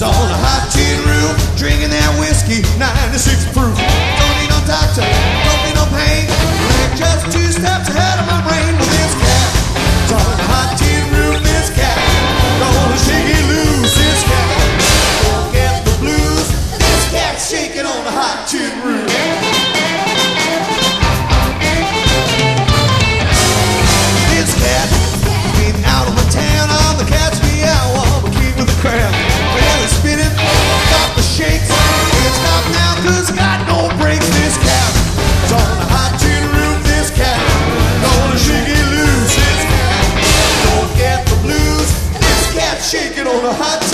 It's on a hot tin roof, drinking that whiskey, 96 proof. Don't need no doctor, don't need no pain. We're just 2 steps ahead of my brain with this cat. It's on a hot tin roof, this cat. Gonna shake it loose, this cat. Don't get the blues, this cat shaking on a hot tin roof. This cat came out of my town, I'm the cat's meow, I'm a king of the crowd. Well, it's spinning, got the shakes. Can't stop now, cause got no brakes. This cat is on a hot tin roof. This cat gonna shake it loose. This cat don't get the blues. This cat shaking on a hot tin roof.